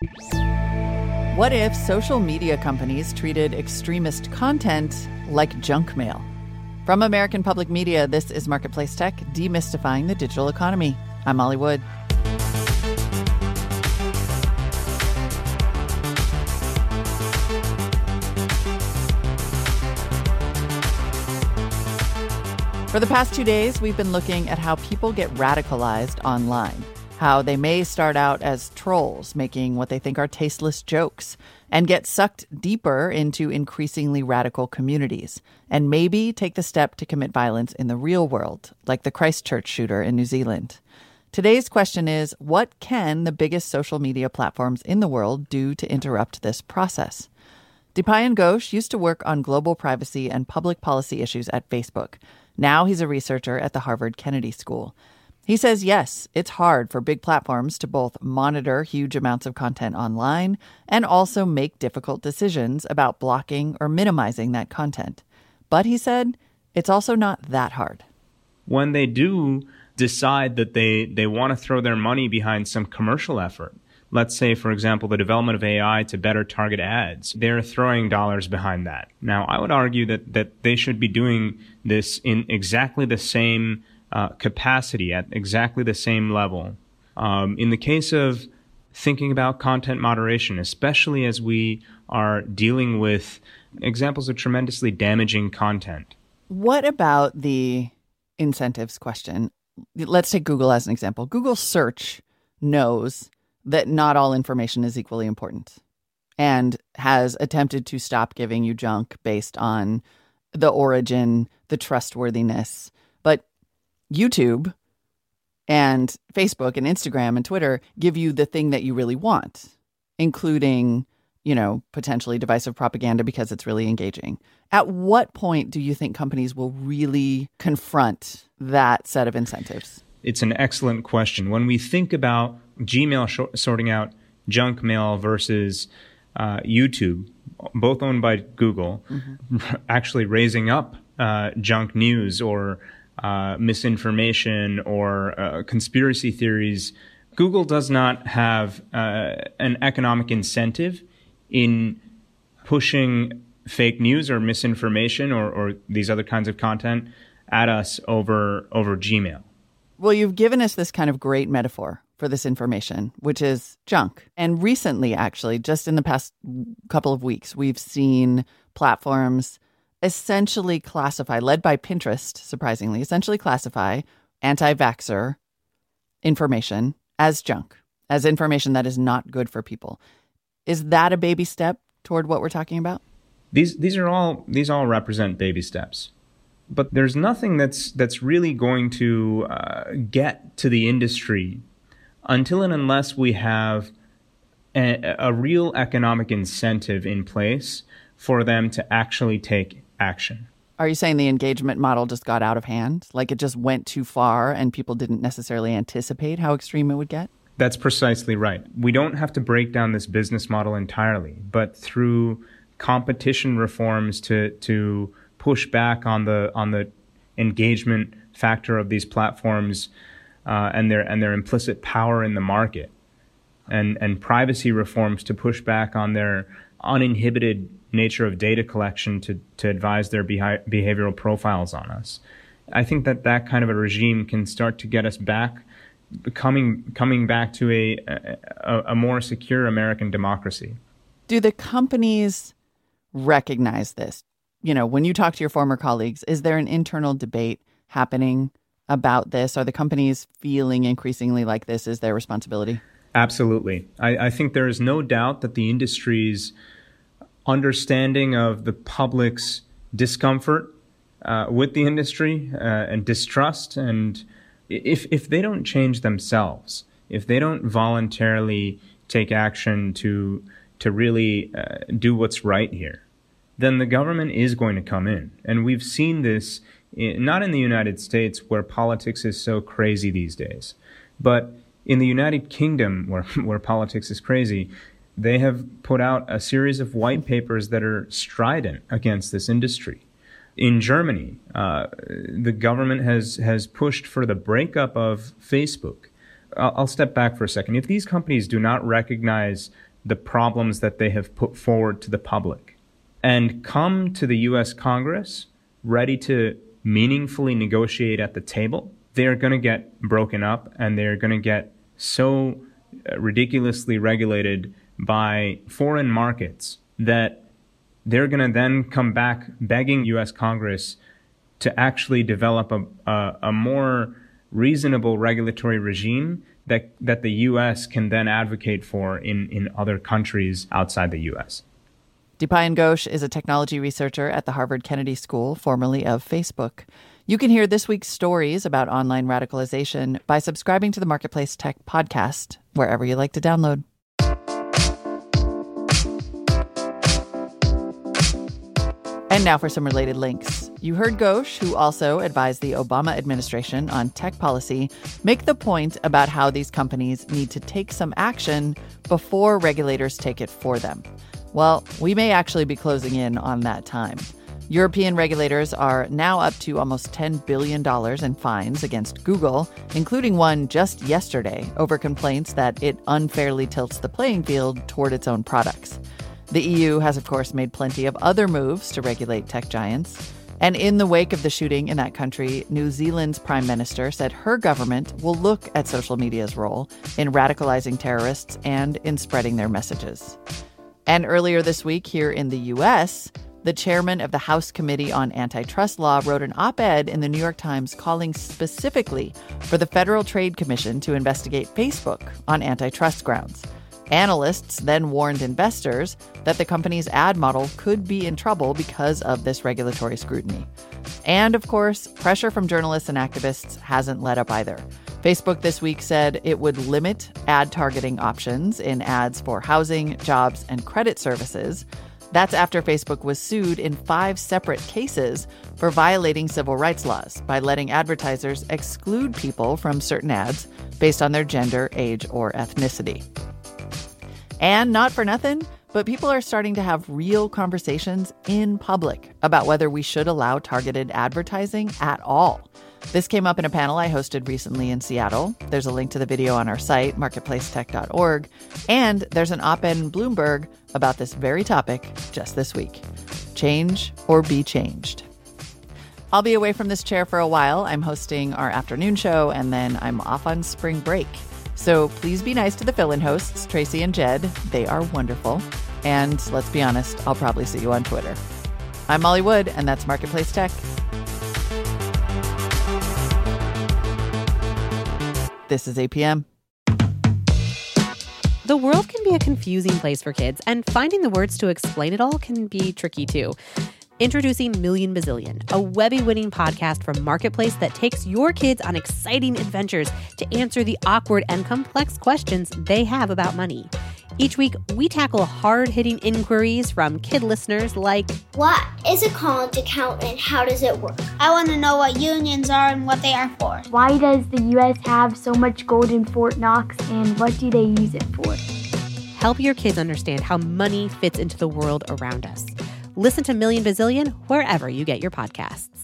What if social media companies treated extremist content like junk mail? From American Public Media, this is Marketplace Tech, demystifying the digital economy. I'm Molly Wood. For the past 2 days, we've been looking at how people get radicalized online, how they may start out as trolls making what they think are tasteless jokes and get sucked deeper into increasingly radical communities and maybe take the step to commit violence in the real world, like the Christchurch shooter in New Zealand. Today's question is, what can the biggest social media platforms in the world do to interrupt this process? Dipayan Ghosh used to work on global privacy and public policy issues at Facebook. Now he's a researcher at the Harvard Kennedy School. He says, yes, it's hard for big platforms to both monitor huge amounts of content online and also make difficult decisions about blocking or minimizing that content. But he said, it's also not that hard. When they do decide that they want to throw their money behind some commercial effort, let's say, for example, the development of AI to better target ads, they're throwing dollars behind that. Now, I would argue that they should be doing this in exactly the same capacity, at exactly the same level. In the case of thinking about content moderation, especially as we are dealing with examples of tremendously damaging content. What about the incentives question? Let's take Google as an example. Google search knows that not all information is equally important and has attempted to stop giving you junk based on the origin, the trustworthiness. But YouTube and Facebook and Instagram and Twitter give you the thing that you really want, including, potentially divisive propaganda because it's really engaging. At what point do you think companies will really confront that set of incentives? It's an excellent question. When we think about Gmail sorting out junk mail versus YouTube, both owned by Google, actually raising up junk news or misinformation or conspiracy theories, Google does not have an economic incentive in pushing fake news or misinformation or these other kinds of content at us over Gmail. Well, you've given us this kind of great metaphor for this information, which is junk. And recently, actually, just in the past couple of weeks, we've seen platforms essentially classify, led by Pinterest, surprisingly, essentially classify anti-vaxxer information as junk, as information that is not good for people. Is that a baby step toward what we're talking about? These all represent baby steps. But there's nothing that's really going to get to the industry until and unless we have a real economic incentive in place for them to actually take action. Are you saying the engagement model just got out of hand? Like it just went too far and people didn't necessarily anticipate how extreme it would get? That's precisely right. We don't have to break down this business model entirely, but through competition reforms to push back on the engagement factor of these platforms and their implicit power in the market, and privacy reforms to push back on their uninhibited nature of data collection to advise their behavioral profiles on us. I think that kind of a regime can start to get us back, coming back to a more secure American democracy. Do the companies recognize this? When you talk to your former colleagues, is there an internal debate happening about this? Are the companies feeling increasingly like this is their responsibility? Absolutely. I think there is no doubt that the industry's understanding of the public's discomfort with the industry and distrust, and if they don't change themselves, if they don't voluntarily take action to really do what's right here, then the government is going to come in. And we've seen this not in the United States, where politics is so crazy these days, but in the United Kingdom, where politics is crazy. They have put out a series of white papers that are strident against this industry. In Germany, the government has pushed for the breakup of Facebook. I'll step back for a second. If these companies do not recognize the problems that they have put forward to the public and come to the U.S. Congress ready to meaningfully negotiate at the table, they're going to get broken up and they're going to get so ridiculously regulated by foreign markets that they're going to then come back begging U.S. Congress to actually develop a more reasonable regulatory regime that the U.S. can then advocate for in other countries outside the U.S. Dipayan Ghosh is a technology researcher at the Harvard Kennedy School, formerly of Facebook. You can hear this week's stories about online radicalization by subscribing to the Marketplace Tech podcast, wherever you like to download. And now for some related links. You heard Ghosh, who also advised the Obama administration on tech policy, make the point about how these companies need to take some action before regulators take it for them. Well, we may actually be closing in on that time. European regulators are now up to almost $10 billion in fines against Google, including one just yesterday over complaints that it unfairly tilts the playing field toward its own products. The EU has, of course, made plenty of other moves to regulate tech giants. And in the wake of the shooting in that country, New Zealand's prime minister said her government will look at social media's role in radicalizing terrorists and in spreading their messages. And earlier this week here in the U.S., the chairman of the House Committee on Antitrust Law wrote an op-ed in the New York Times calling specifically for the Federal Trade Commission to investigate Facebook on antitrust grounds. Analysts then warned investors that the company's ad model could be in trouble because of this regulatory scrutiny. And, of course, pressure from journalists and activists hasn't let up either. Facebook this week said it would limit ad targeting options in ads for housing, jobs, and credit services. That's after Facebook was sued in 5 separate cases for violating civil rights laws by letting advertisers exclude people from certain ads based on their gender, age, or ethnicity. And not for nothing, but people are starting to have real conversations in public about whether we should allow targeted advertising at all. This came up in a panel I hosted recently in Seattle. There's a link to the video on our site, marketplacetech.org. And there's an op-ed in Bloomberg about this very topic just this week. Change or be changed. I'll be away from this chair for a while. I'm hosting our afternoon show, and then I'm off on spring break. So please be nice to the fill-in hosts, Tracy and Jed. They are wonderful. And let's be honest, I'll probably see you on Twitter. I'm Molly Wood, and that's Marketplace Tech. This is APM. The world can be a confusing place for kids, and finding the words to explain it all can be tricky too. Introducing Million Bazillion, a Webby-winning podcast from Marketplace that takes your kids on exciting adventures to answer the awkward and complex questions they have about money. Each week, we tackle hard-hitting inquiries from kid listeners like, what is a college account and how does it work? I want to know what unions are and what they are for. Why does the U.S. have so much gold in Fort Knox, and what do they use it for? Help your kids understand how money fits into the world around us. Listen to Million Bazillion wherever you get your podcasts.